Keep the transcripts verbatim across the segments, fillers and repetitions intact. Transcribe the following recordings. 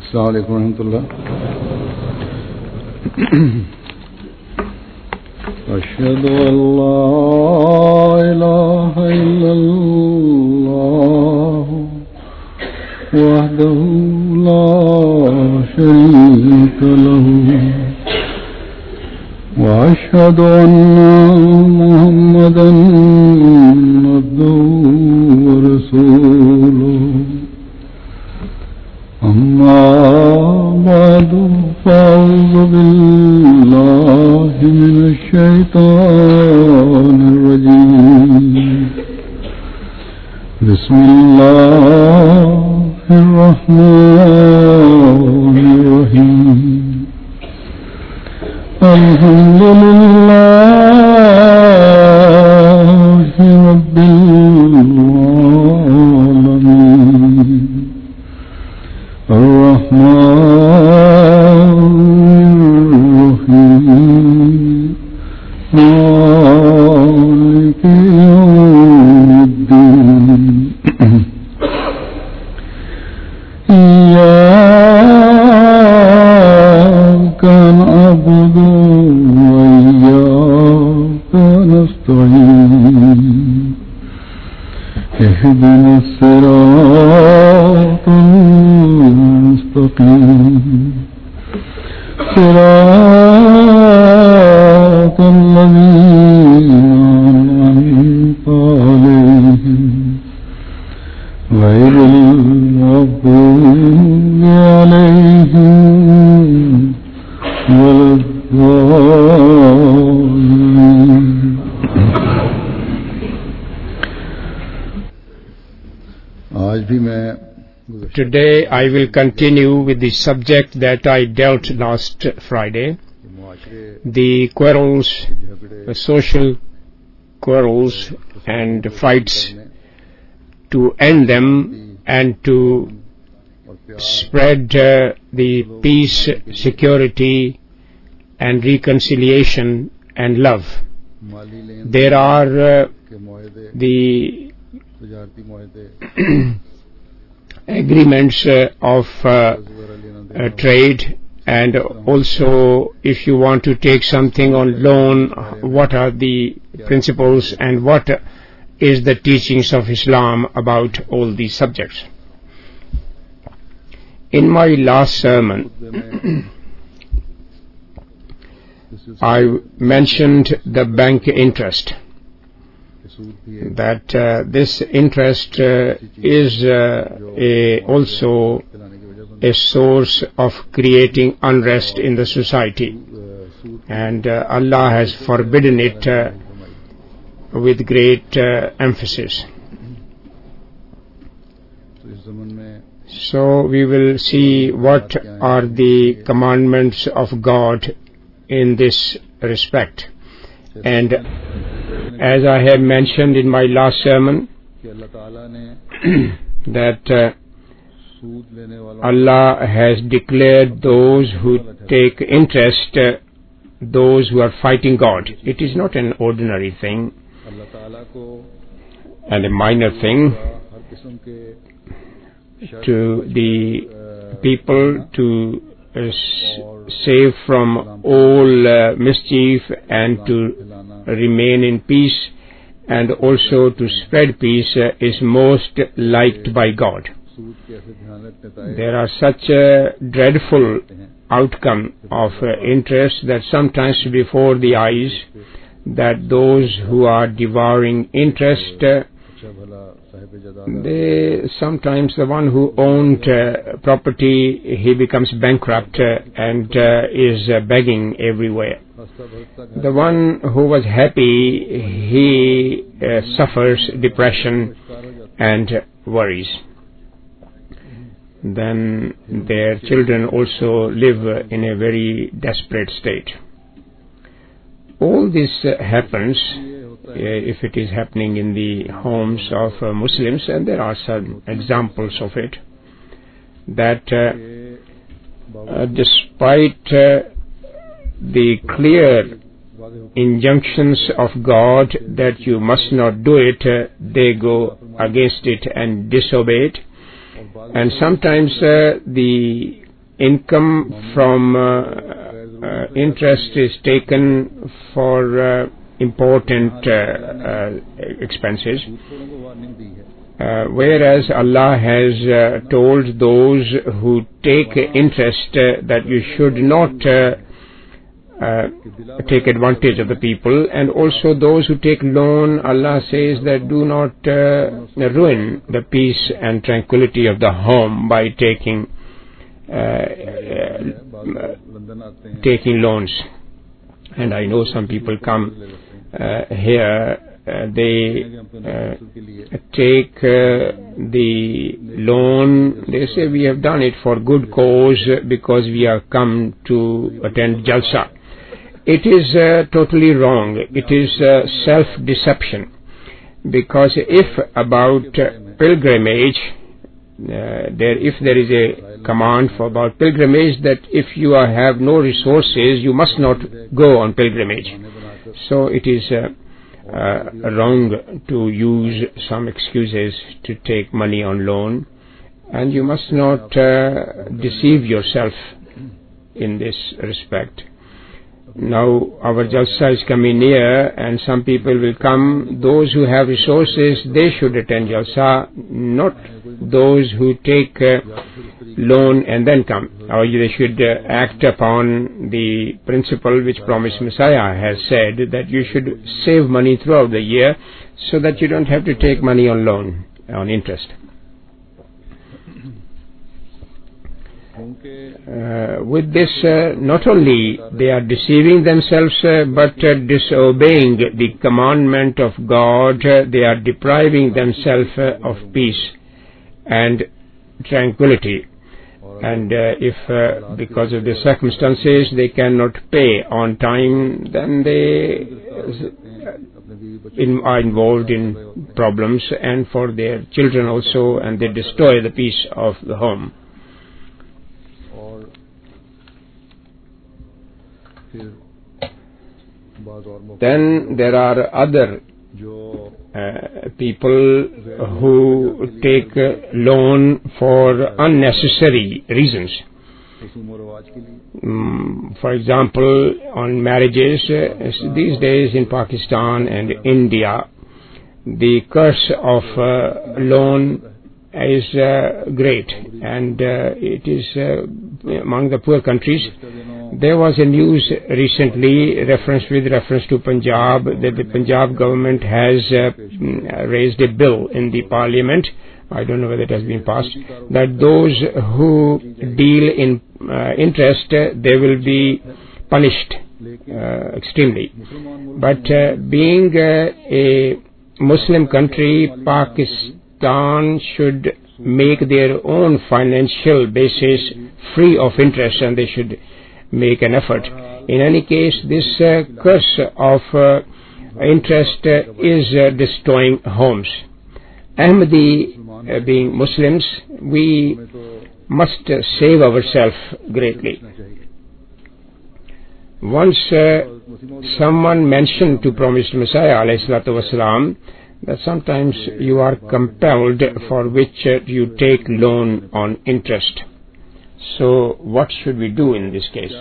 Assalamu alaikum warahmatullah. Ashhadu an la ilaha illallah wahdahu la sharika lahu wa ashhadu anna Muhammadan abduhu wa rasuluhu. أما بعد فأعوذ بالله من الشيطان الرجيم. بسم الله الرحمن الرحيم. الحمد لله رب العالمين. الرحمن الرحيم. مالك يوم الدين. إياك نعبد وإياك نستعين. اهدنا الصراط المستقيم. صراط الذين أنعمت عليهم غير المغضوب عليهم ولا الضالين. Today I will continue with the subject that I dealt last Friday, the quarrels, the social quarrels and fights, to end them and to spread uh, the peace, security and reconciliation and love. There are uh, the agreements uh, of uh, uh, trade, and also if you want to take something on loan, what are the principles and what is the teachings of Islam about all these subjects. In my last sermon I mentioned the bank interest, that uh, this interest uh, is uh, a, also a source of creating unrest in the society, and uh, Allah has forbidden it uh, with great uh, emphasis. So we will see what are the commandments of God in this respect. And as I have mentioned in my last sermon, that uh, Allah has declared those who take interest, uh, those who are fighting God. It is not an ordinary thing and a minor thing to the people to uh, save from all uh, mischief and to remain in peace, and also to spread peace uh, is most liked by God. There are such a dreadful outcome of uh, interest that sometimes before the eyes, that those who are devouring interest, uh, they sometimes the one who owned uh, property, he becomes bankrupt uh, and uh, is uh, begging everywhere. The one who was happy, he uh, suffers depression and worries. Then their children also live uh, in a very desperate state. All this uh, happens uh, if it is happening in the homes of uh, Muslims, and there are some examples of it, that uh, uh, despite uh, the clear injunctions of God that you must not do it, uh, they go against it and disobey it. And sometimes uh, the income from uh, uh, interest is taken for uh, important uh, uh, expenses, uh, whereas Allah has uh, told those who take interest uh, that you should not uh, uh, take advantage of the people, and also those who take loan, Allah says that do not uh, ruin the peace and tranquility of the home by taking uh, uh, taking loans. And I know some people come uh, here, uh, they uh, take uh, the loan, they say we have done it for good cause because we have come to attend Jalsa. It is uh, totally wrong. It is uh, self-deception, because if about uh, pilgrimage, uh, there if there is a command for about pilgrimage that if you are, have no resources, you must not go on pilgrimage. So it is uh, uh, wrong to use some excuses to take money on loan, and you must not uh, deceive yourself in this respect. Now our Jalsa is coming near, and some people will come. Those who have resources, they should attend Jalsa, not those who take uh, loan and then come. Or they should uh, act upon the principle which Promised Messiah has said, that you should save money throughout the year so that you don't have to take money on loan, on interest. Uh, with this, uh, not only they are deceiving themselves, uh, but uh, disobeying the commandment of God, uh, they are depriving themselves uh, of peace and tranquility. And uh, if uh, because of the circumstances they cannot pay on time, then they uh, in, are involved in problems, and for their children also, and they destroy the peace of the home. Then there are other uh, people who take uh, loan for unnecessary reasons. Mm, for example, on marriages, uh, these days in Pakistan and India, the curse of uh, loan is uh, great, and uh, it is uh, among the poor countries. There was a news recently reference with reference to Punjab, that the Punjab government has uh, raised a bill in the parliament, I don't know whether it has been passed, that those who deal in uh, interest, uh, they will be punished uh, extremely. But uh, being uh, a Muslim country, Pakistan should make their own financial basis free of interest, and they should make an effort. In any case, this uh, curse of uh, interest uh, is uh, destroying homes. Ahmadi, uh, being Muslims, we must uh, save ourselves greatly. Once uh, someone mentioned to Promised Messiah alayhi salatu wasalam that sometimes you are compelled, for which uh, you take loan on interest. So what should we do in this case?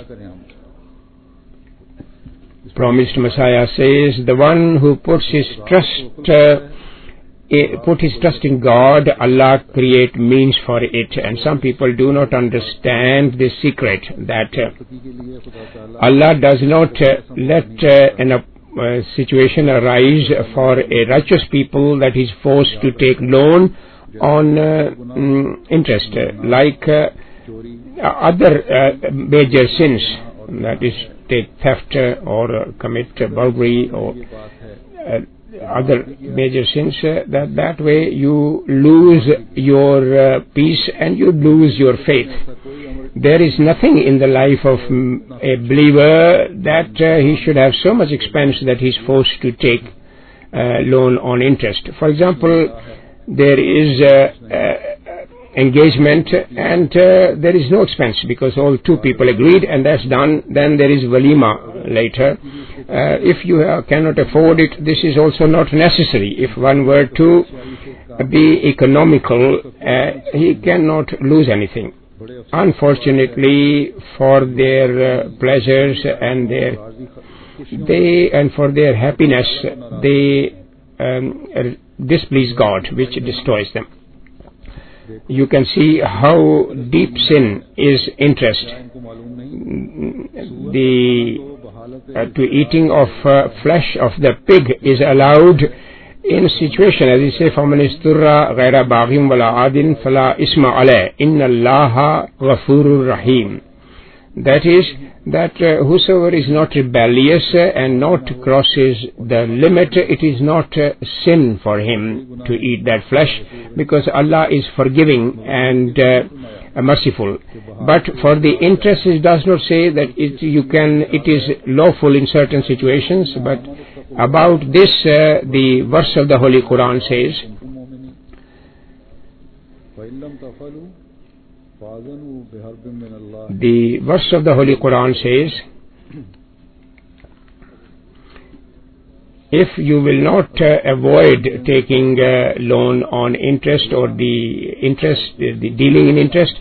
Promised Messiah says, the one who puts his trust uh, put his trust in God, Allah create means for it. And some people do not understand the secret that uh, Allah does not uh, let uh, an uh, situation arise for a righteous people that is forced to take loan on uh, mm, interest, uh, like uh, other uh, major sins, that is take theft uh, or uh, commit uh, burglary or uh, other major sins, uh, that that way you lose your uh, peace and you lose your faith. There is nothing in the life of um, a believer that uh, he should have so much expense that he is forced to take uh, loan on interest. For example, there is uh, uh, engagement and uh, there is no expense because all two people agreed and that's done. Then there is walima later. Uh, if you uh, cannot afford it, this is also not necessary. If one were to be economical, uh, he cannot lose anything. unfortunately, for their uh, pleasures and their they and for their happiness, they um, displease God, which destroys them. You can see how deep sin is interest. The uh, to eating of uh, flesh of the pig is allowed in a situation, as he says, فَمَنِ اسْتُرَّ غَيْرَ بَاغٍ وَلَا عَادٍ فَلَا إِثْمَ عَلَيْهِ إِنَّ اللَّهَ غَفُورٌ رَحِيمٌ. That is, that uh, whosoever is not rebellious uh, and not crosses the limit, it is not uh, sin for him to eat that flesh, because Allah is forgiving and uh, merciful. But for the interest, it does not say that it, you can, it is lawful in certain situations, but about this, uh, the verse of the Holy Quran says, the verse of the Holy Quran says, if you will not uh, avoid taking uh, loan on interest or the interest, the dealing in interest,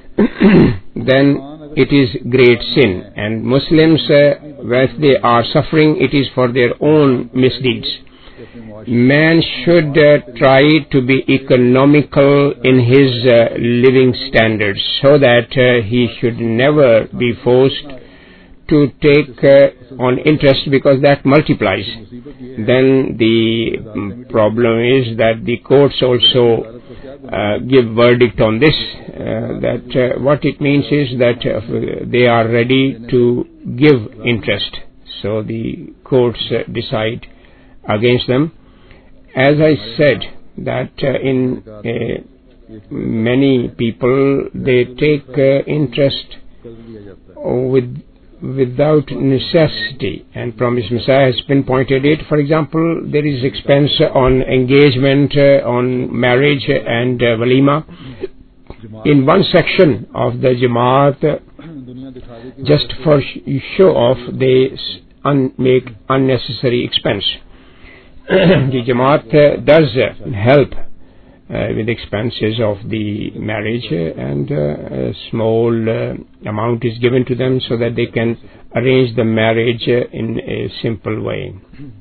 then it is great sin. And Muslims, uh, when they are suffering, it is for their own misdeeds. Man should uh, try to be economical in his uh, living standards, so that uh, he should never be forced to take uh, on interest, because that multiplies. Then the um, problem is that the courts also uh, give verdict on this, uh, that uh, what it means is that uh, they are ready to give interest. So the courts uh, decide against them. As I said, that uh, in uh, many people, they take uh, interest with, without necessity, and Promised Messiah has pinpointed it. For example, there is expense on engagement, uh, on marriage and uh, walima. In one section of the Jamaat, uh, just for sh- show off, they un- make unnecessary expense. The Jamaat uh, does uh, help uh, with expenses of the marriage, uh, and uh, a small uh, amount is given to them so that they can arrange the marriage uh, in a simple way.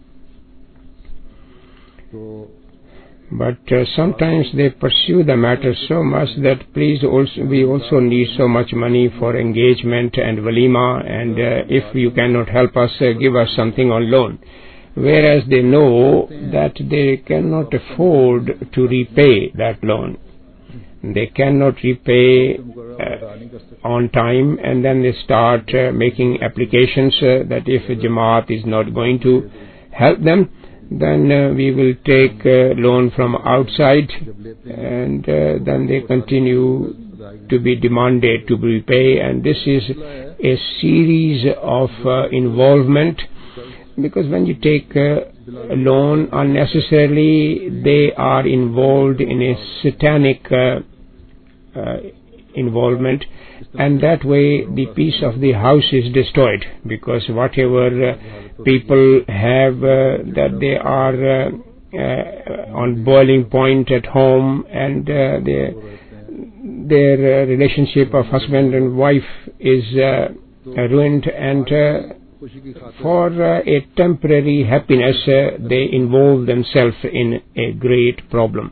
But uh, sometimes they pursue the matter so much that please also we also need so much money for engagement and walima, and uh, if you cannot help us, uh, give us something on loan. Whereas they know that they cannot afford to repay that loan. They cannot repay uh, on time, and then they start uh, making applications uh, that if Jamaat is not going to help them, then uh, we will take uh, loan from outside, and uh, then they continue to be demanded to repay, and this is a series of uh, involvement. Because when you take uh, a loan unnecessarily, they are involved in a satanic uh, uh, involvement, and that way the peace of the house is destroyed, because whatever uh, people have uh, that they are uh, uh, on boiling point at home, and uh, their, their uh, relationship of husband and wife is uh, ruined, and uh, for uh, a temporary happiness, uh, they involve themselves in a great problem.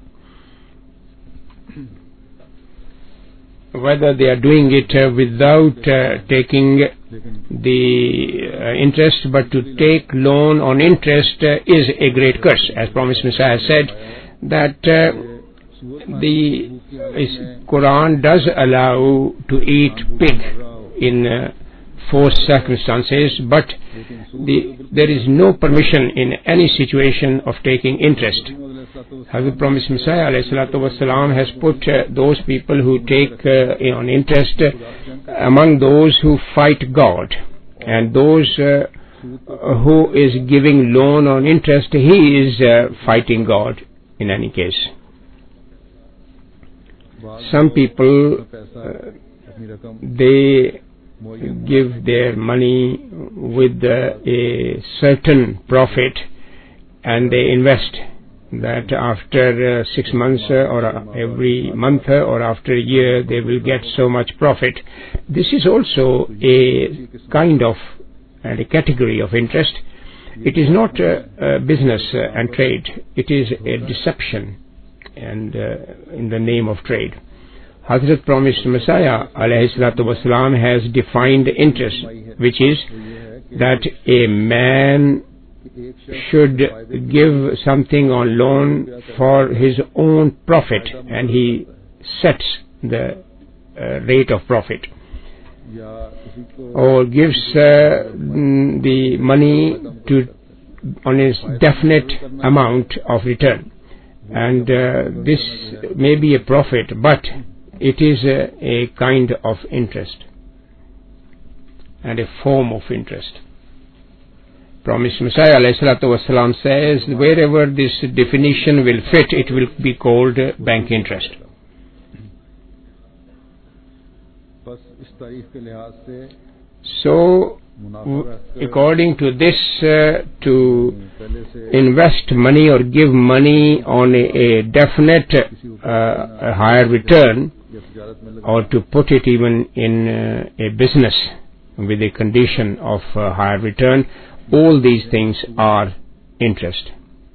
Whether they are doing it uh, without uh, taking the uh, interest, but to take loan on interest uh, is a great curse. As Promised Messiah said, that uh, the uh, Quran does allow to eat pig in uh, forced circumstances, but the, there is no permission in any situation of taking interest. Hazrat Promised Messiah ﷺ has put uh, those people who take uh, on interest uh, among those who fight God, and those uh, who is giving loan on interest, he is uh, fighting God in any case. Some people, uh, they give their money with uh, a certain profit, and they invest that after uh, six months uh, or uh, every month uh, or after a year they will get so much profit. This is also a kind of and a category of interest. It is not uh, uh, business uh, and trade. It is a deception and uh, in the name of trade. Hazrat Promised Messiah alayhi salatu wasalam has defined interest, which is that a man should give something on loan for his own profit, and he sets the uh, rate of profit, or gives uh, the money to on a definite amount of return, and uh, this may be a profit, but it is a, a kind of interest and a form of interest. Promised Messiah ﷺ says wherever this definition will fit, it will be called bank interest. So, according to this, uh, to invest money or give money on a, a definite uh, a higher return, or to put it even in uh, a business with a condition of uh, higher return, all these things are interest.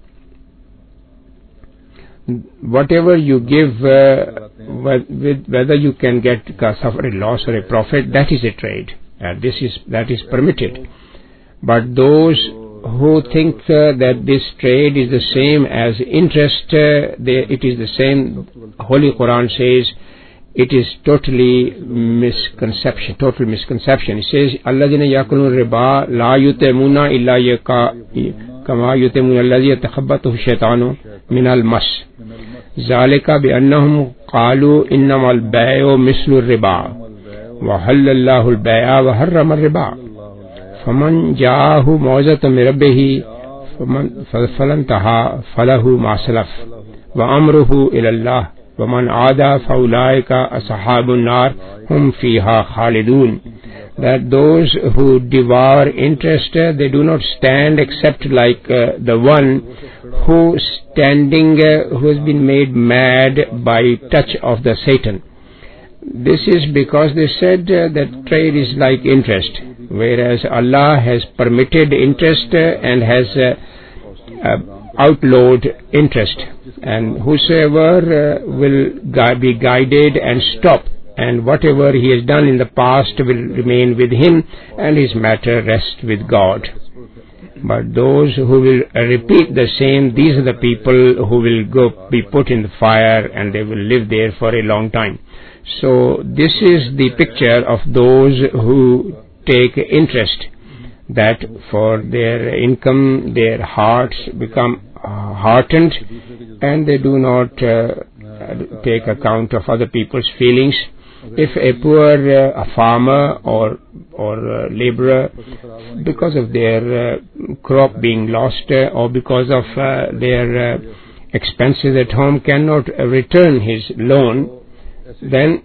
Whatever you give, uh, with whether you can get suffer a loss or a profit, that is a trade. Uh, this is that is permitted. But those who think uh, that this trade is the same as interest, uh, they, it is the same. Holy Quran says it is totally misconception, total misconception. It says, "Alladhina yakulun riba la yutemuna illa yaka kama yutemuna alladhi yatakhabbathu shaytanu min al-mas. Zalika bi annahum qalu innamal bay'u mislu riba wa halallahu al-bay'a wa harrama riba. Faman ja'ahu mawzatun min rabbih faman falantaha falahu ma salaf wa amruhu ila Allah. وَمَنْ عَادَى فَأُولَٰئِكَ أَصْحَابُ النَّارِ هُمْ فِيهَا خَالِدُونَ. That those who devour interest, uh, they do not stand except like uh, the one who standing, uh, who has been made mad by touch of the Satan. This is because they said uh, that trade is like interest, whereas Allah has permitted interest uh, and has uh, uh, outlawed interest, and whosoever uh, will gui- be guided and stop, and whatever he has done in the past will remain with him, and his matter rests with God. But those who will uh, repeat the same, these are the people who will go be put in the fire, and they will live there for a long time. So this is the picture of those who take interest, that for their income their hearts become uh, heartened, and they do not uh, take account of other people's feelings. If a poor uh, a farmer or or uh, laborer, because of their uh, crop being lost uh, or because of uh, their uh, expenses at home, cannot uh, return his loan, then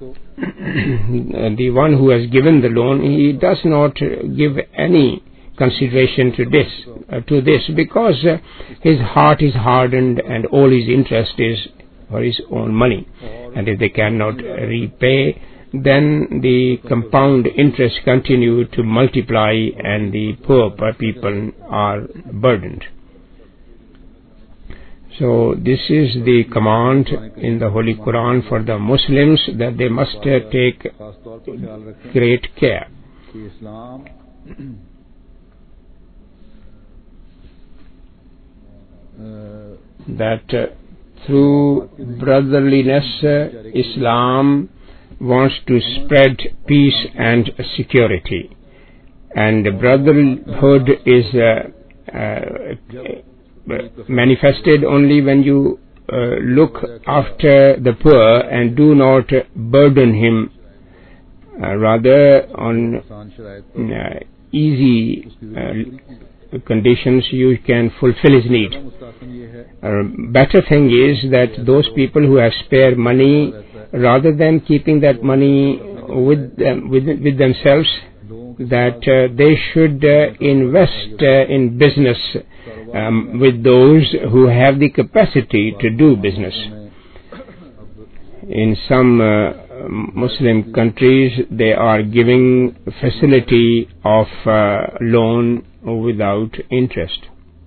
the one who has given the loan, he does not give any consideration to this, uh, to this, because uh, his heart is hardened and all his interest is for his own money. And if they cannot repay, then the compound interest continue to multiply, and the poor people are burdened. So this is the command in the Holy Quran for the Muslims, that they must uh, take great care. That uh, through brotherliness, uh, Islam wants to spread peace and security, and brotherhood is uh, uh, manifested only when you uh, look after the poor and do not burden him, uh, rather on uh, easy uh, conditions you can fulfill his need. Uh, better thing is that those people who have spare money, rather than keeping that money with them, with, with themselves, that uh, they should uh, invest uh, in business um, with those who have the capacity to do business. In some uh, Muslim countries, they are giving facility of uh, loan without interest.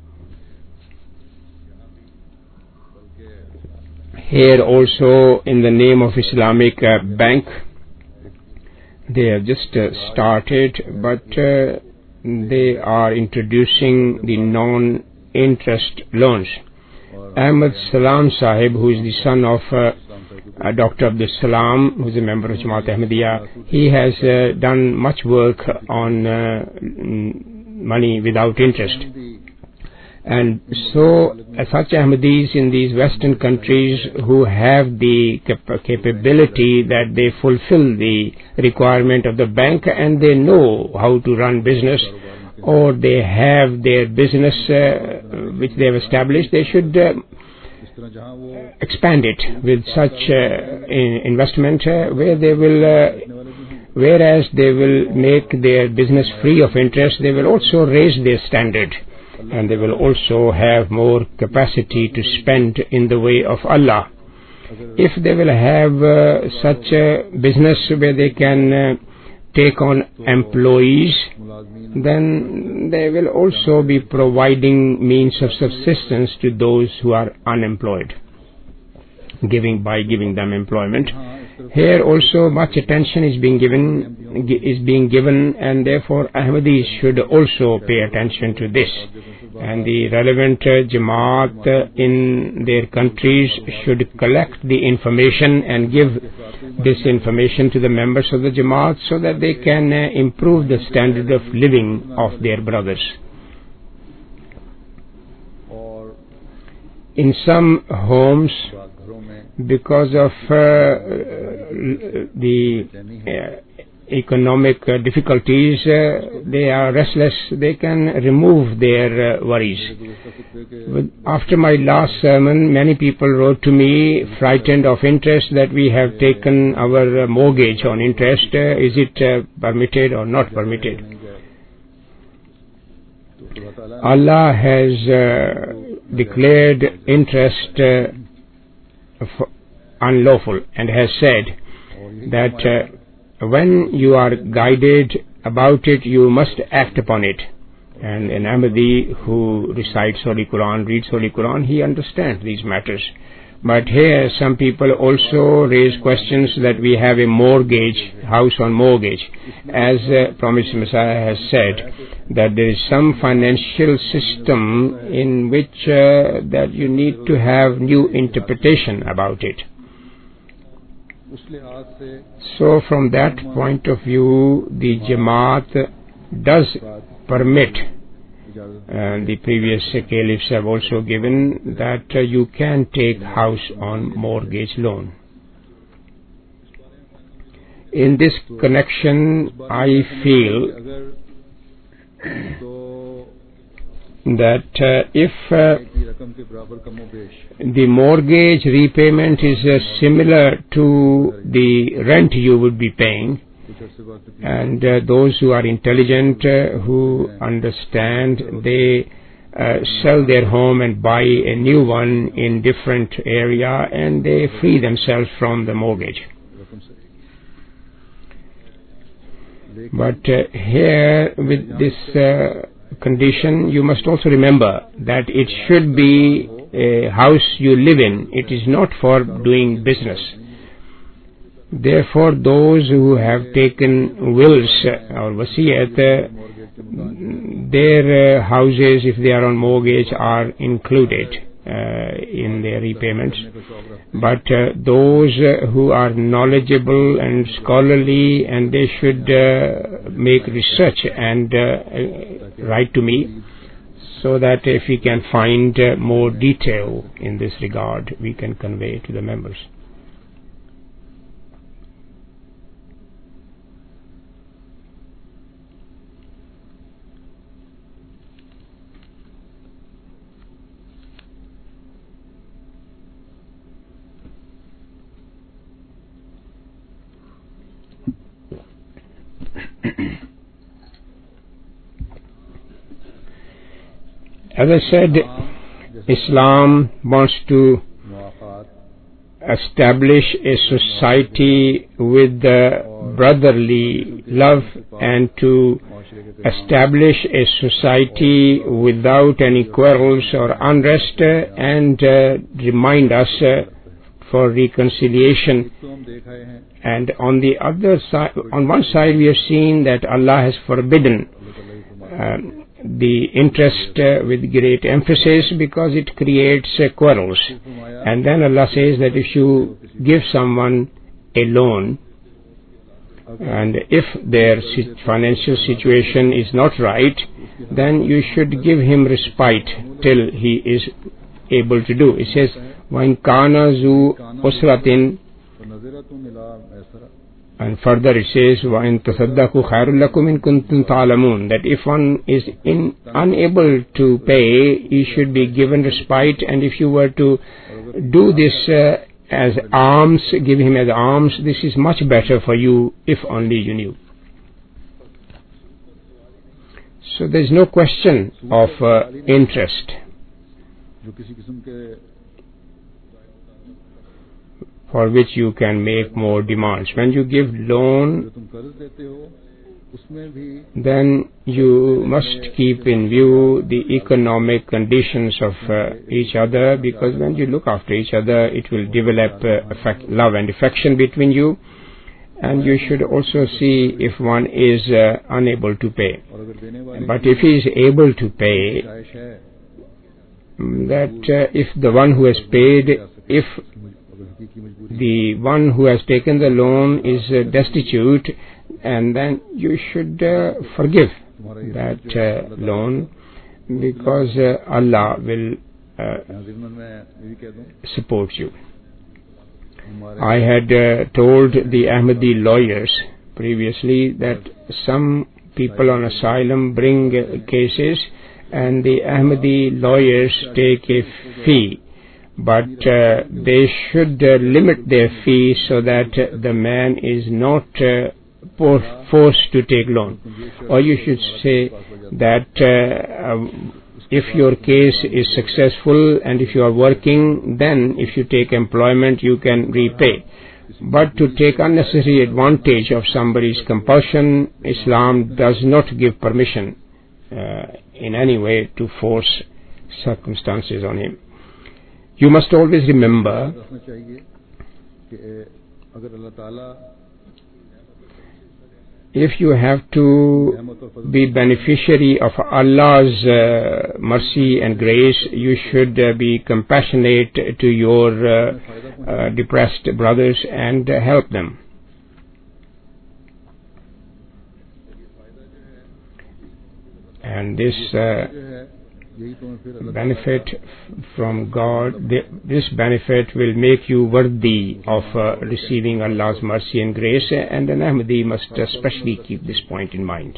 Here also, in the name of Islamic uh, Bank, they have just uh, started, but uh, they are introducing the non-interest loans. Ahmad Salam Sahib, who is the son of uh, uh, Doctor Abdul Salam, who is a member of Jamaat Ahmadiyya, he has uh, done much work on uh, money without interest. And so, uh, such Ahmadis in these Western countries who have the cap- capability that they fulfill the requirement of the bank and they know how to run business, or they have their business uh, which they have established, they should uh, expand it with such uh, in investment uh, where they will, uh, whereas they will make their business free of interest, they will also raise their standard. And they will also have more capacity to spend in the way of Allah. If they will have uh, such a business where they can uh, take on employees, then they will also be providing means of subsistence to those who are unemployed, giving by giving them employment. Here also much attention is being given is being given, and therefore Ahmadis should also pay attention to this. And the relevant uh, Jamaat uh, in their countries should collect the information and give this information to the members of the Jamaat so that they can uh, improve the standard of living of their brothers. In some homes, because of uh, the uh, economic uh, difficulties, uh, they are restless, they can remove their uh, worries. But after my last sermon, many people wrote to me, frightened of interest, that we have taken our uh, mortgage on interest. Uh, is it uh, permitted or not permitted? Allah has uh, declared interest uh, unlawful and has said that uh, when you are guided about it, you must act upon it. And an Ahmadi who recites Holy Quran, reads Holy Quran, he understands these matters. But here some people also raise questions that we have a mortgage, house on mortgage. As uh, Promised Messiah has said, that there is some financial system in which uh, that you need to have new interpretation about it. So from that point of view, the Jamaat does permit, and the previous caliphs have also given, that uh, you can take house on mortgage loan. In this connection, I feel that uh, if uh, the mortgage repayment is uh, similar to the rent you would be paying, and uh, those who are intelligent, uh, who understand, they uh, sell their home and buy a new one in different area, and they free themselves from the mortgage. But uh, here with this uh, condition, you must also remember that it should be a house you live in. It is not for doing business. Therefore, those who have taken wills or wasiyat, uh, their uh, houses, if they are on mortgage, are included uh, in their repayments. But uh, those uh, who are knowledgeable and scholarly, and they should uh, make research and uh, write to me, so that if we can find uh, more detail in this regard, we can convey to the members. As I said, Islam wants to establish a society with uh, brotherly love and to establish a society without any quarrels or unrest uh, and uh, remind us uh, for reconciliation. And on the other side, on one side we have seen that Allah has forbidden um, the interest uh, with great emphasis because it creates uh, quarrels. And then Allah says that if you give someone a loan and if their financial situation is not right, then you should give him respite till he is able to do. It says, وَإِنْ كَانَ ذُو أُسْرَةٍ, and further it says, وَإِن تَصَدَّقُوا خَيْرٌ لَكُمْ إِن كُنتُمْ تَعْلَمُونَ, that if one is in, unable to pay, he should be given respite, and if you were to do this uh, as alms, give him as alms, this is much better for you if only you knew. So there is no question of uh, interest. For which you can make more demands. When you give loan, then you must keep in view the economic conditions of uh, each other, because when you look after each other, it will develop uh, affect, love and affection between you. And you should also see if one is uh, unable to pay. But if he is able to pay, that uh, if the one who has paid, if the one who has taken the loan is uh, destitute, and then you should uh, forgive that uh, loan, because uh, Allah will uh, support you. I had uh, told the Ahmadi lawyers previously that some people on asylum bring uh, cases and the Ahmadi lawyers take a fee. But uh, they should uh, limit their fee so that uh, the man is not uh, forced to take loan. Or you should say that uh, uh, if your case is successful and if you are working, then if you take employment you can repay. But to take unnecessary advantage of somebody's compulsion, Islam does not give permission uh, in any way to force circumstances on him. You must always remember if you have to be beneficiary of Allah's uh, mercy and grace, you should uh, be compassionate to your uh, uh, depressed brothers and uh, help them. And this uh, benefit from God, this benefit will make you worthy of uh, receiving Allah's mercy and grace, and an Ahmadi must especially keep this point in mind.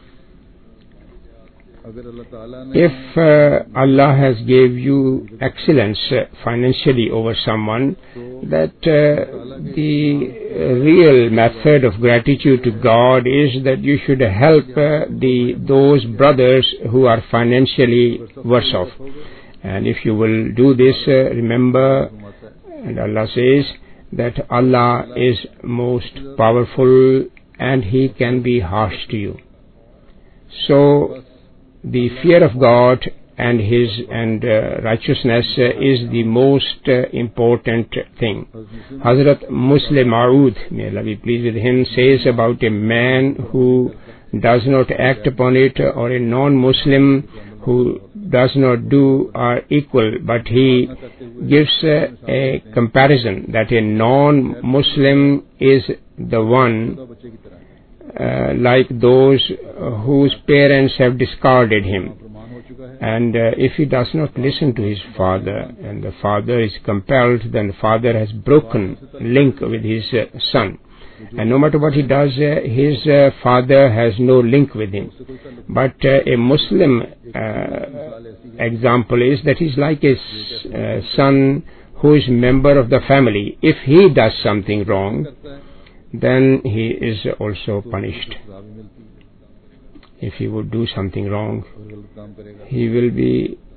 If uh, Allah has gave you excellence uh, financially over someone, that uh, the real method of gratitude to God is that you should help uh, the those brothers who are financially worse off. And if you will do this, uh, remember, and Allah says that Allah is most powerful and He can be harsh to you. So the fear of God and His and uh, righteousness uh, is the most uh, important thing. Hazrat Muslim Ma'ud, may Allah be pleased with him, says about a man who does not act upon it, or a non-Muslim who does not do are equal, but he gives uh, a comparison that a non-Muslim is the one Uh, like those uh, whose parents have discarded him, and uh, if he does not listen to his father and the father is compelled, then the father has broken link with his uh, son, and no matter what he does, uh, his uh, father has no link with him. But uh, a Muslim uh, example is that he is like a uh, son who is member of the family. If he does something wrong, then he is also punished. If he would do something wrong, he will be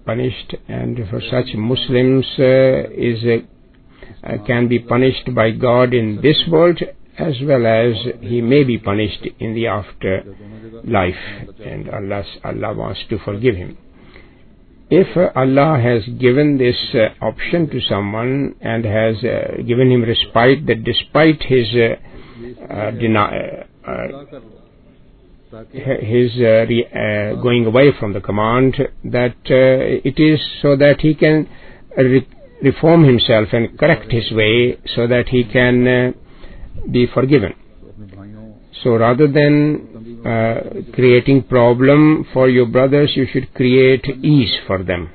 punished, and for such Muslims uh, is uh, uh, can be punished by God in this world, as well as he may be punished in the afterlife, and Allah, Allah wants to forgive him. If uh, Allah has given this uh, option to someone and has uh, given him respite, that despite his uh, uh, deny, uh, his uh, re, uh, going away from the command, that uh, it is so that he can re reform himself and correct his way, so that he can uh, be forgiven. So rather than uh, creating problem for your brothers, you should create ease for them,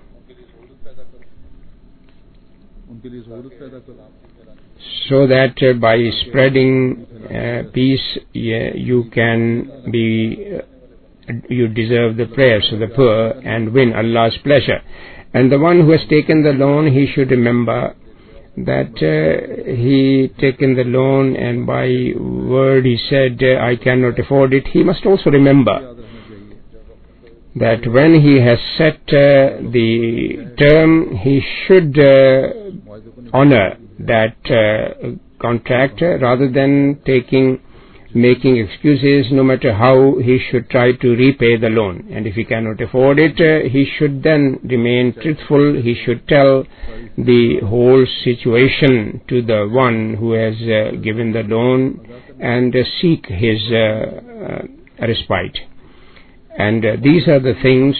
so that uh, by spreading uh, peace, yeah, you can be uh, you deserve the prayers of the poor and win Allah's pleasure. And the one who has taken the loan, he should remember that uh, he taken the loan, and by word he said, uh, I cannot afford it. He must also remember that when he has set uh, the term, he should uh, honor that uh, contract, uh, rather than taking making excuses, no matter how he should try to repay the loan. And if he cannot afford it, uh, he should then remain truthful. He should tell the whole situation to the one who has uh, given the loan, and uh, seek his uh, uh, respite. And uh, these are the things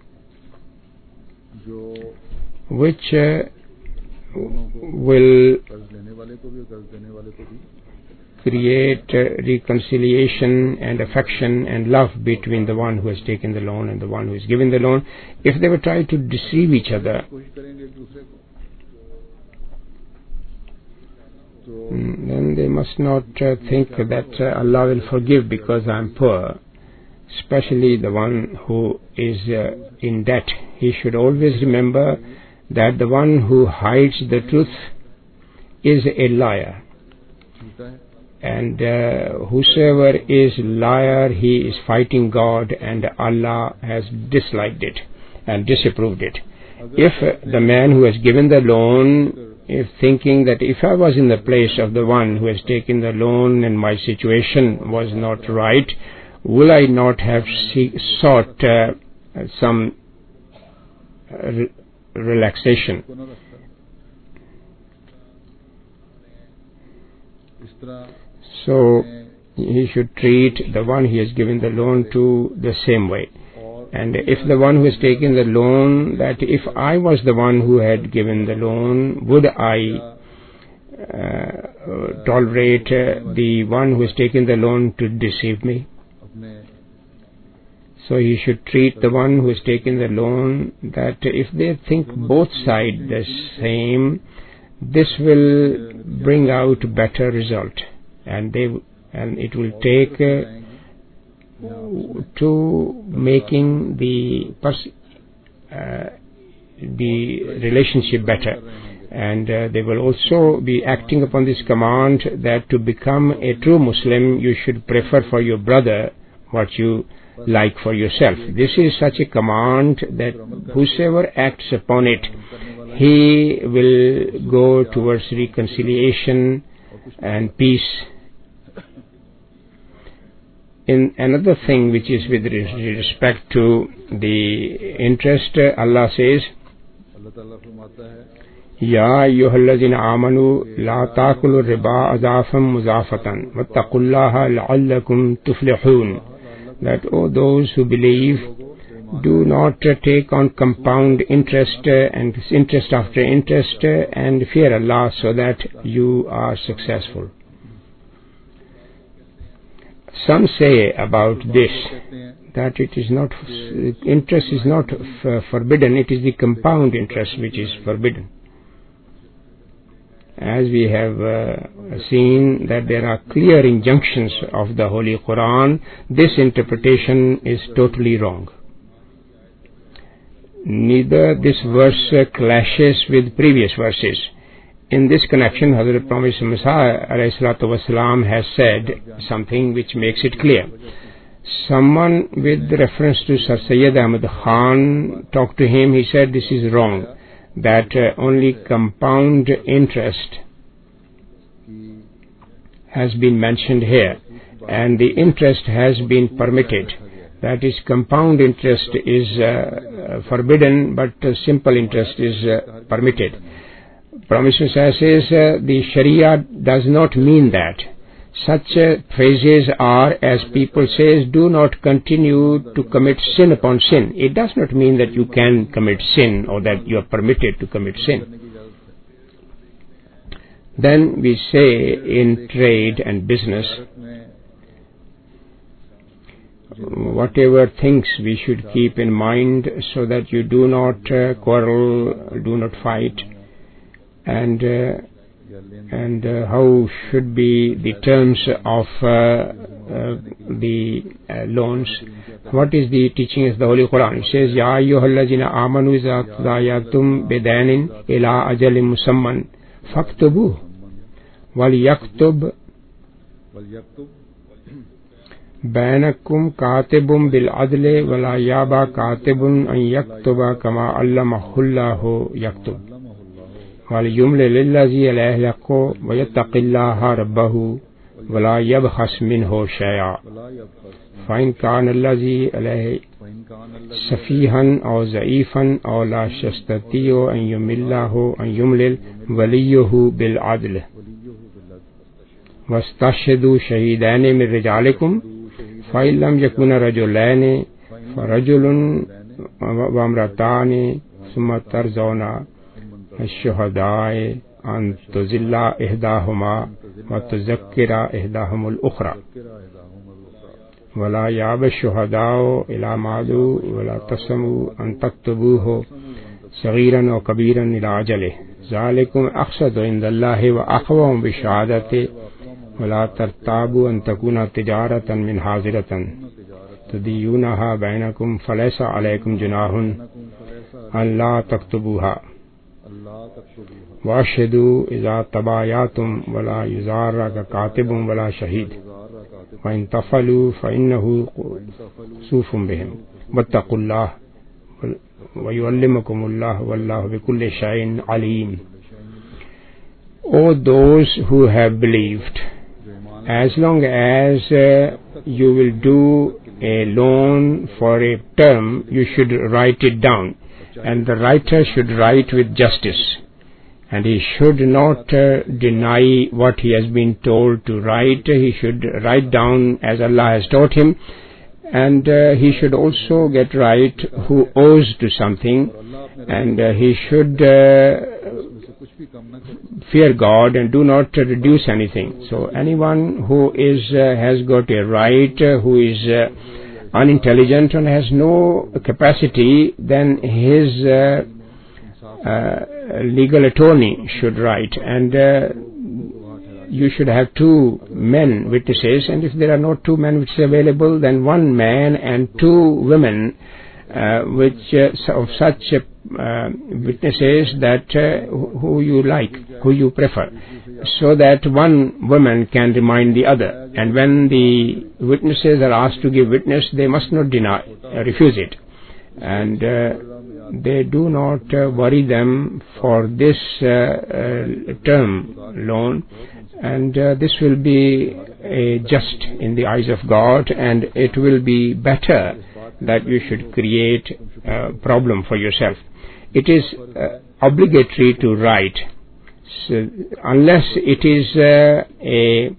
which uh, will create uh, reconciliation and affection and love between the one who has taken the loan and the one who is given the loan. If they were trying to deceive each other, then they must not uh, think that uh, Allah will forgive because I am poor. Especially the one who is uh, in debt. He should always remember that the one who hides the truth is a liar. And uh, whosoever is liar, he is fighting God, and Allah has disliked it and disapproved it. If uh, the man who has given the loan is thinking that if I was in the place of the one who has taken the loan and my situation was not right, will I not have see, sought uh, some re relaxation? So he should treat the one he has given the loan to the same way. And if the one who has taken the loan, that if I was the one who had given the loan, would I uh, tolerate uh, the one who has taken the loan to deceive me? So he should treat the one who has taken the loan that if they think both sides the same, this will bring out better result, and they and it will take uh, to making the pers uh, the relationship better, and uh, they will also be acting upon this command that to become a true Muslim, you should prefer for your brother what you like for yourself. This is such a command that whosoever acts upon it, he will go towards reconciliation and peace. In another thing which is with respect to the interest, Allah says, Ya ayyuhalladhina amanu la ta'kulu riba adafan muzafatan wattaqullaha la'allakum tuflihun. That, oh, those who believe, do not uh, take on compound interest uh, and interest after interest uh, and fear Allah so that you are successful. Some say about this that it is not, interest is not forbidden, it is the compound interest which is forbidden. As we have uh, seen that there are clear injunctions of the Holy Quran, this interpretation is totally wrong. Neither this verse uh, clashes with previous verses. In this connection, Hazrat Prophet Musa alayhi salatu wasalam has said something which makes it clear Someone with reference to Sir Syed Ahmad Khan talked to him. He said this is wrong, that uh, only compound interest has been mentioned here, and the interest has been permitted. That is, compound interest is uh, forbidden, but uh, simple interest is uh, permitted. Promise says uh, the Sharia does not mean that. Such uh, phrases are, as people say, do not continue to commit sin upon sin. It does not mean that you can commit sin or that you are permitted to commit sin. Then we say in trade and business, whatever things we should keep in mind so that you do not uh, quarrel, do not fight, and uh, and uh, how should be the terms of uh, uh, the uh, loans. What is the teaching of the Holy Quran? It says, Ya ayyuhallazina amanu iza tadayatum bidainin ila ajalin musamman faktubuh wal yaktub bainakum katibun bil adli wala yaba katibun an yaktuba kama allamahullahu yaktub وَلْيُمْلِلِ الَّذِي عَلَيْهِ الْحَقُّ وَيَتَّقِ اللَّهَ رَبَّهُ وَلَا يَبْخَسْ مِنْهُ شَيْئًا فَإِنْ كَانَ الَّذِي عَلَيْهِ سَفِيهًا أَوْ ضَعِيفًا أَوْ لَا يَسْتَطِيعُ أَنْ يُمِلَّهُ أَنْ يُمْلِلْ وَلِيُّهُ بِالْعَدْلِ وَاسْتَشْهِدُوا شَهِيدَيْنِ مِنْ رِجَالِكُمْ فَإِنْ لَمْ يَكُونَا رَجُلَيْنِ فَرَجُلٌ وَامْرَأَتَانِ ثُمَّ تَرْضَوْنَ الشهداء أن تزل إحداهما وتذكر إحداهم الأخرى ولا يأبى الشهداء إلى ما دعوا ولا تسموا أن تكتبوه صغيرا وكبيرا إلى أجله ذلكم أقسط عند الله وأقوم بالشهادة ولا ترتابوا أن تكون تجارة من حاضرة تدينونها بينكم فليس عليكم جناح أن لا تكتبوها واشهدوا اذا تبايعتم ولا يضار كاتب ولا شهيد وان تفعلوا فانه سوف بهم واتقوا الله ويعلمكم الله والله بكل شيء عليم. O those who have believed, as long as uh, you will do a loan for a term, you should write it down, and the writer should write with justice, and he should not uh, deny what he has been told to write. He should write down as Allah has taught him, and uh, he should also get right who owes to something, and uh, he should uh, fear God and do not uh, reduce anything. So anyone who is uh, has got a right, uh, who is uh, unintelligent and has no capacity, then his uh, uh, legal attorney should write, and uh, you should have two men witnesses, and if there are not two men witnesses available, then one man and two women uh, which uh, of such uh, witnesses that uh, who you like, who you prefer, so that one woman can remind the other, and when the witnesses are asked to give witness, they must not deny, uh, refuse it, and uh, they do not uh, worry them for this uh, uh, term loan, and uh, this will be a just in the eyes of God, and it will be better that you should create a problem for yourself. It is uh, obligatory to write, so unless it is uh, a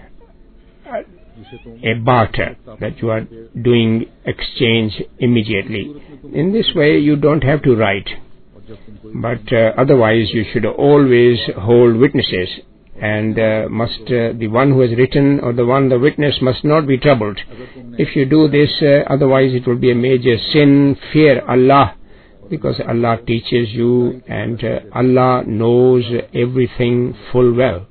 a barter that you are doing exchange immediately. In this way you don't have to write, but uh, otherwise you should always hold witnesses, and uh, must uh, the one who has written or the one the witness must not be troubled. If you do this, uh, otherwise it will be a major sin. Fear Allah, because Allah teaches you, and uh, Allah knows everything full well.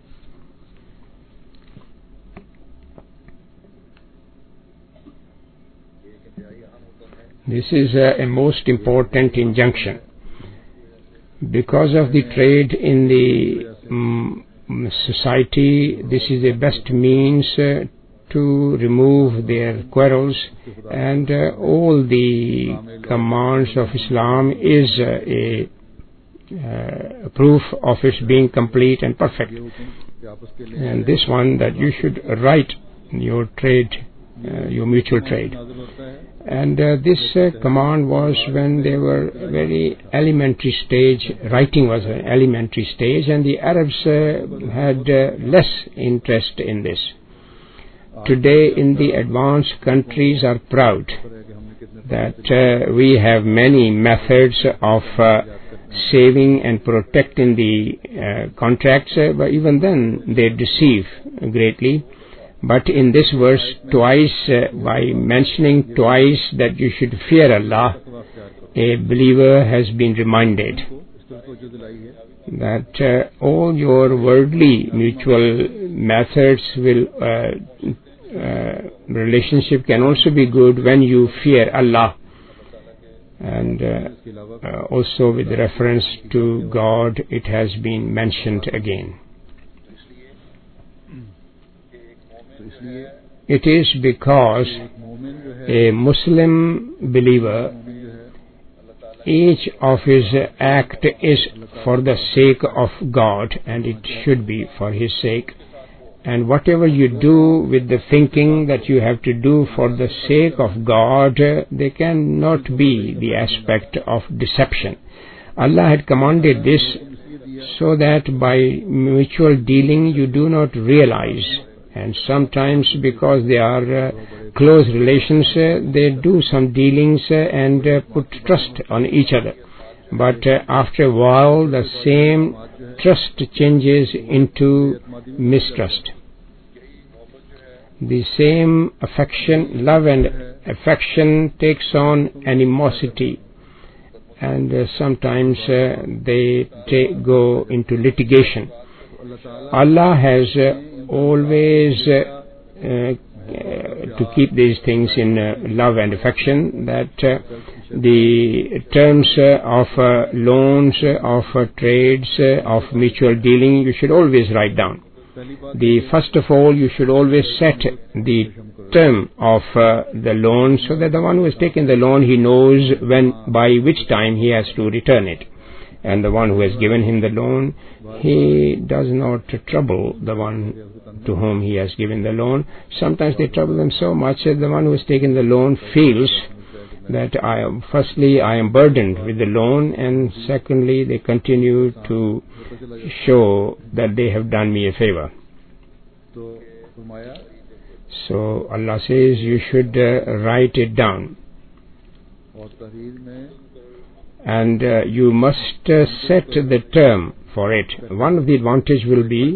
This is a, a most important injunction. Because of the trade in the um, society, this is the best means uh, to remove their quarrels, and uh, all the commands of Islam is uh, a uh, proof of its being complete and perfect. And this one, that you should write your trade, uh, your mutual trade. And uh, this uh, command was when they were very elementary stage, writing was an elementary stage, and the Arabs uh, had uh, less interest in this. Today in the advanced countries are proud that uh, we have many methods of uh, saving and protecting the uh, contracts, uh, but even then they deceive greatly. But in this verse, twice, uh, by mentioning twice that you should fear Allah, a believer has been reminded that uh, all your worldly mutual methods will, uh, uh, relationship can also be good when you fear Allah. And uh, uh, also with reference to God, it has been mentioned again. It is because a Muslim believer, each of his act is for the sake of God, and it should be for his sake. And whatever you do with the thinking that you have to do for the sake of God, they cannot be the aspect of deception. Allah had commanded this so that by mutual dealing you do not realize. And sometimes because they are uh, close relations, uh, they do some dealings uh, and uh, put trust on each other. But uh, after a while, the same trust changes into mistrust. The same affection, love and affection takes on animosity. And uh, sometimes uh, they take, go into litigation. Allah has uh, always uh, uh, to keep these things in uh, love and affection, that uh, the terms uh, of uh, loans, uh, of uh, trades, uh, of mutual dealing, you should always write down. The first of all, you should always set the term of uh, the loan, so that the one who has taken the loan, he knows when, by which time he has to return it. And the one who has given him the loan, he does not trouble the one to whom he has given the loan. Sometimes they trouble them so much that the one who has taken the loan feels that I am, firstly, I am burdened with the loan, and secondly, they continue to show that they have done me a favor. So Allah says you should uh, write it down. And uh, you must uh, set the term for it. One of the advantage will be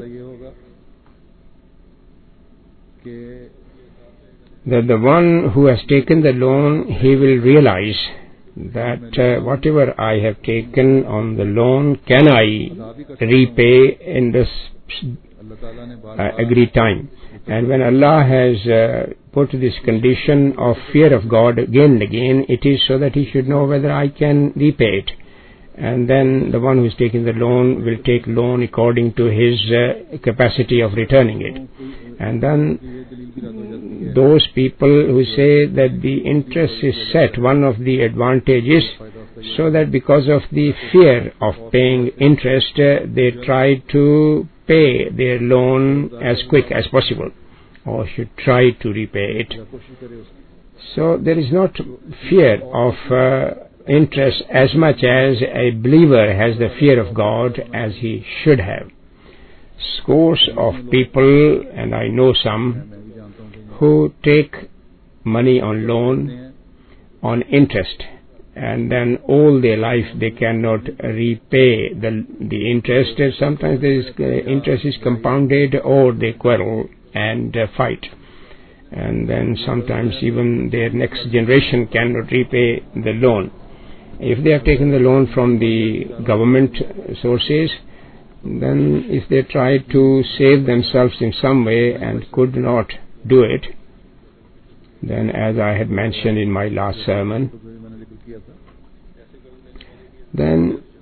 that the one who has taken the loan, he will realize that uh, whatever I have taken on the loan, can I repay in this uh, agreed time. And when Allah has uh, put this condition of fear of God again and again, it is so that he should know whether I can repay it. And then the one who is taking the loan will take loan according to his uh, capacity of returning it. And then those people who say that the interest is set, one of the advantages, so that because of the fear of paying interest, uh, they try to pay their loan as quick as possible, or should try to repay it. So there is not fear of uh, interest as much as a believer has the fear of God as he should have. Scores of people, and I know some, who take money on loan on interest, and then all their life they cannot repay the the interest. Sometimes there is, uh, interest is compounded, or they quarrel and uh, fight, and then sometimes even their next generation cannot repay the loan. If they have taken the loan from the government sources, then if they try to save themselves in some way and could not do it, then as I had mentioned in my last sermon, then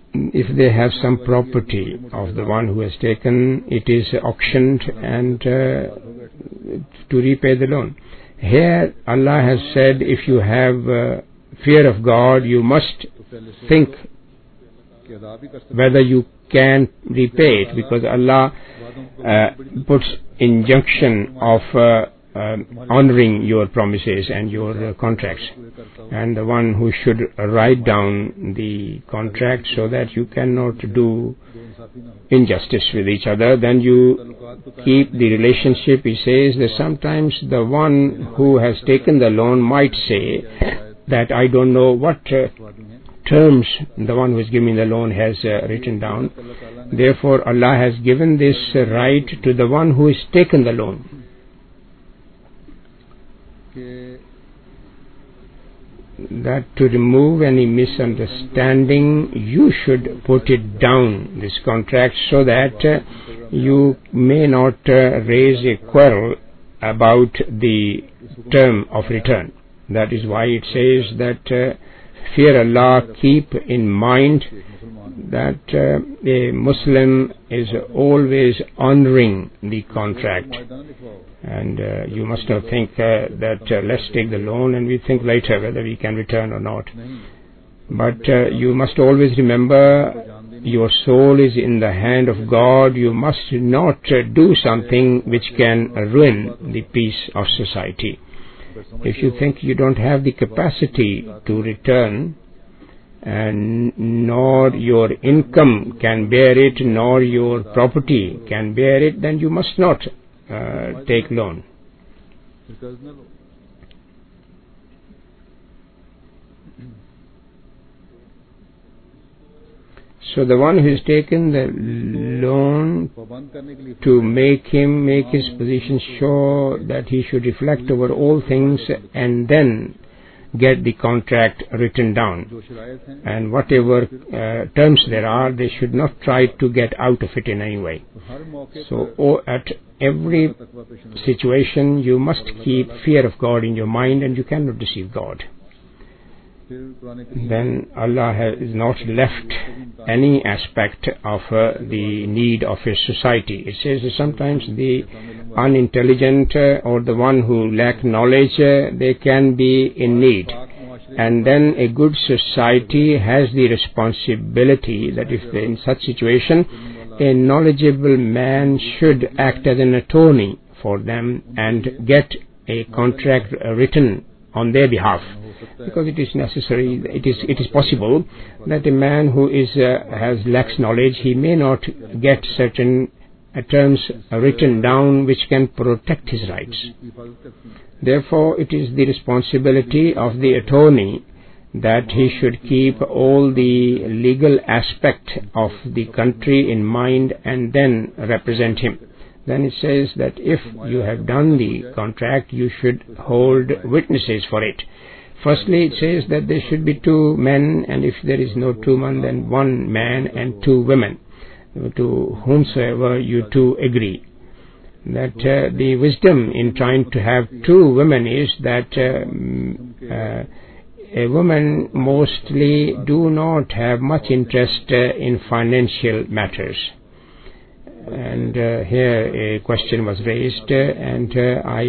if they have some property of the one who has taken, it is auctioned and uh, to repay the loan. Here Allah has said, if you have uh, fear of God, you must think whether you can repay it, because Allah uh, puts injunction of uh, uh, honoring your promises and your uh, contracts, and the one who should write down the contract so that you cannot do injustice with each other, then you keep the relationship. He says that sometimes the one who has taken the loan might say that I don't know what uh, terms the one who is giving the loan has uh, written down. Therefore Allah has given this uh, right to the one who has taken the loan, that to remove any misunderstanding you should put it down, this contract, so that uh, you may not uh, raise a quarrel about the term of return. That is why it says that uh, fear Allah, keep in mind that uh, a Muslim is always honoring the contract. And uh, you must not think uh, that uh, let's take the loan and we think later whether we can return or not. But uh, you must always remember your soul is in the hand of God. You must not uh, do something which can ruin the peace of society. If you think you don't have the capacity to return, and nor your income can bear it, nor your property can bear it, then you must not Uh, take loan. So the one who has taken the loan, to make him make his position sure that he should reflect over all things and then get the contract written down, and whatever uh, terms there are, they should not try to get out of it in any way. So oh, at every situation you must keep fear of God in your mind, and you cannot deceive God. Then Allah has not left any aspect of uh, the need of his society. It says that sometimes the unintelligent uh, or the one who lack knowledge, uh, they can be in need, and then a good society has the responsibility that if in such situation a knowledgeable man should act as an attorney for them and get a contract written on their behalf, because it is necessary, it is it is possible that a man who is uh, has lacks knowledge, he may not get certain uh, terms written down which can protect his rights. Therefore it is the responsibility of the attorney that he should keep all the legal aspect of the country in mind and then represent him. Then it says that if you have done the contract, you should hold witnesses for it. Firstly, it says that there should be two men, and if there is no two men, then one man and two women, to whomsoever you two agree. That uh, the wisdom in trying to have two women is that uh, uh, a woman mostly do not have much interest uh, in financial matters. And uh, here a question was raised, uh, and uh, I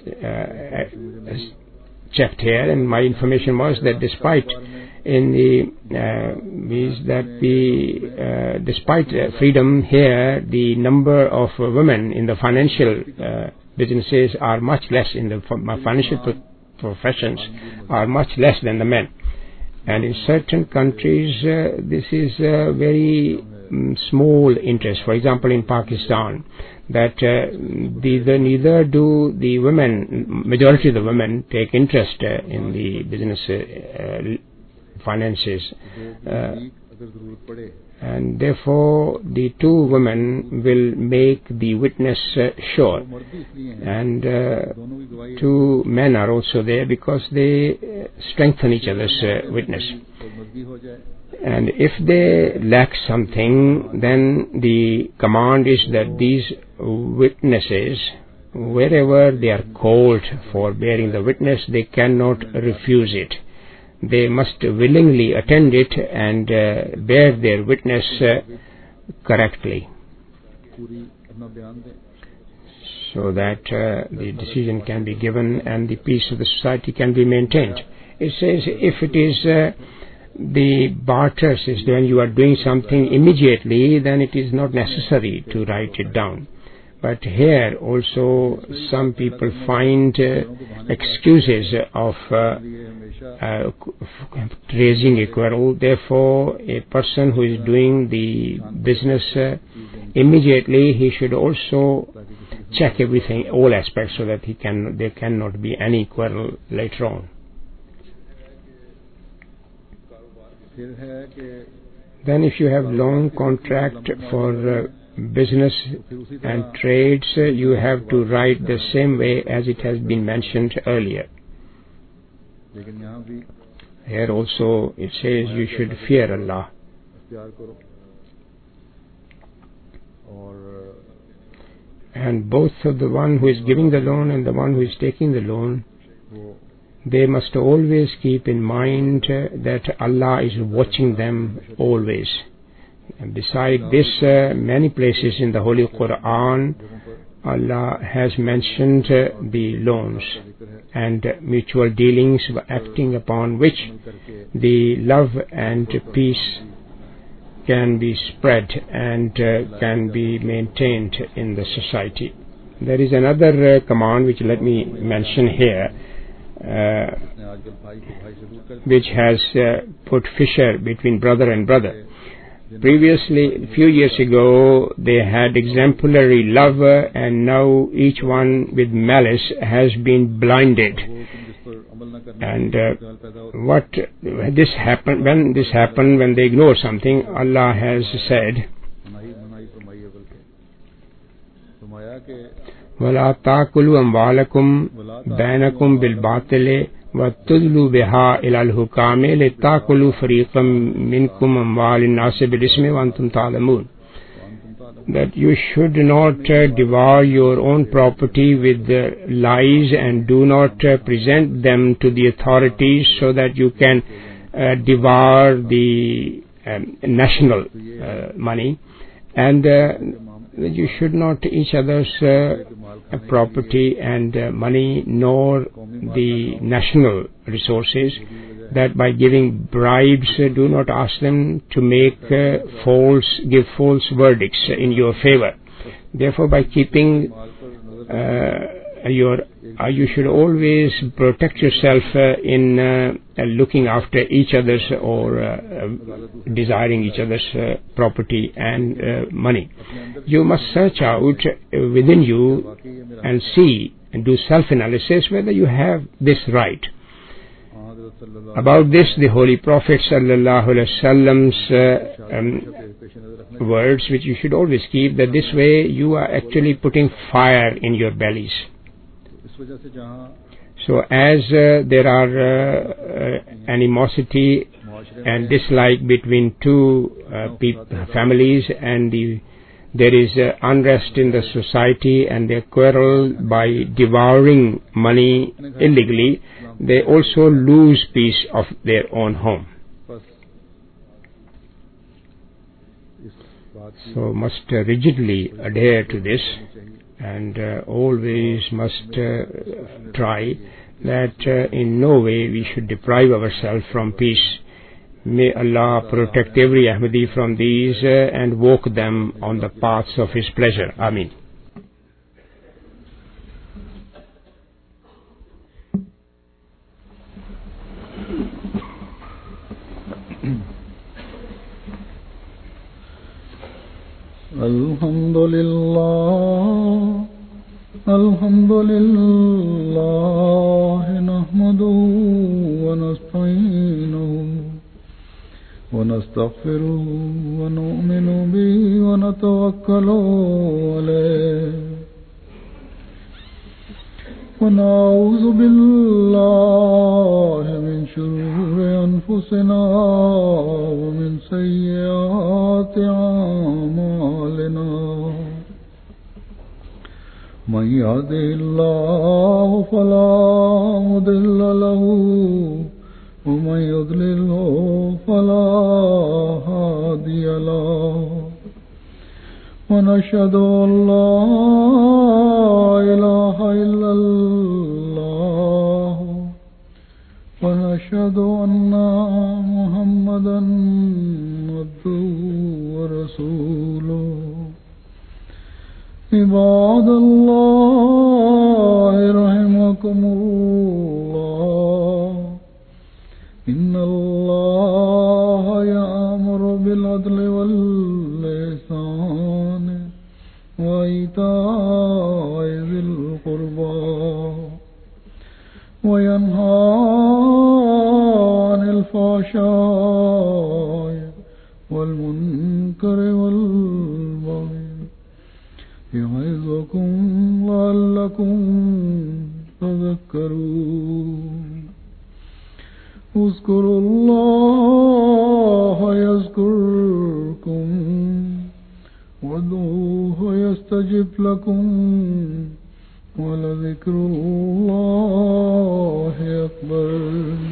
uh, checked here, and my information was that despite in the uh, is that the uh, despite uh, freedom here, the number of uh, women in the financial uh, businesses are much less, in the financial pro- professions are much less than the men. And in certain countries uh, this is uh, very um, small interest. For example, in Pakistan, that uh, the, the neither do the women, majority of the women take interest uh, in the business uh, uh, finances, uh, and therefore the two women will make the witness uh, sure, and uh, two men are also there because they uh, strengthen each other's uh, witness. And if they lack something, then the command is that these witnesses, wherever they are called for bearing the witness, they cannot refuse it. they must willingly attend it and uh, bear their witness uh, correctly, so that uh, the decision can be given and the peace of the society can be maintained. It says if it is uh, the barter system, when you are doing something immediately, then it is not necessary to write it down. But here also some people find uh, excuses of uh, uh, raising a quarrel. Therefore, a person who is doing the business uh, immediately, he should also check everything, all aspects, so that he can there cannot be any quarrel later on. Then if you have long contract for uh, business and trades, uh, you have to write the same way as it has been mentioned earlier. Here also it says you should fear Allah. And both of the one who is giving the loan and the one who is taking the loan, they must always keep in mind uh, that Allah is watching them always. And beside this, uh, many places in the Holy Quran, Allah has mentioned uh, the loans and uh, mutual dealings, acting upon which the love and peace can be spread and uh, can be maintained in the society. There is another uh, command which let me mention here, uh, which has uh, put fissure between brother and brother. Previously, a few years ago, they had exemplary love, and now each one with malice has been blinded. And uh, what this happened when this happened when they ignore something, Allah has said, وَلَا تَأْكُلُوا أَمْوَالَكُمْ بَيْنَكُمْ بِالْبَاطِلِ وَتُدْلُوا بِهَا إِلَى الْحُكَامِ لِتَأْكُلُوا فَرِيقًا مِنْكُمْ أَمْوَالِ النَّاسِ بِالْإِثْمِ وَأَنْتُمْ تَعْلَمُونَ. That you should not uh, devour your own property with uh, lies, and do not uh, present them to the authorities so that you can uh, devour the um, national uh, money. And uh, you should not each other's uh, property and uh, money, nor the national resources, that by giving bribes, uh, do not ask them to make uh, false, give false verdicts in your favor. Therefore, by keeping uh, your, uh, you should always protect yourself uh, in uh, uh, looking after each other's or uh, uh, desiring each other's uh, property and uh, money. You must search out uh, within you and see and do self-analysis whether you have this right. About this, the Holy Prophet sallallahu alaihi wasallam's uh, um, words, which you should always keep, that this way you are actually putting fire in your bellies. So as uh, there are uh, uh, animosity and dislike between two uh, peop- families, and the, there is uh, unrest in the society, and they quarrel by devouring money illegally, they also lose peace of their own home. So must uh, rigidly adhere to this, and uh, always must uh, try that uh, in no way we should deprive ourselves from peace. May Allah protect every Ahmadi from these uh, and walk them on the paths of His pleasure. Ameen. Alhamdulillah, Alhamdulillah, nahmaduhu wa nasta'inuhu wa nastaghfiruhu wa nu'minu bihi wa natawakkalu alayhi wa na'udhu billahi min shururi anfusina wa min sayyiati a'malina. من يهده الله فلا مضل له ومن يضلله فلا هادي له ونشهد أن لا إله إلا الله ونشهد أن محمدا عبده ورسوله عباد الله رحمكم الله إن الله يأمر بالعدل والإحسان وإيتاء ذي القربى وينهى عن الفحشاء والمنكر والبغي يعظكم لعلكم تذكرون اذكروا الله يذكركم وادعوه يستجب لكم ولذكر الله أكبر.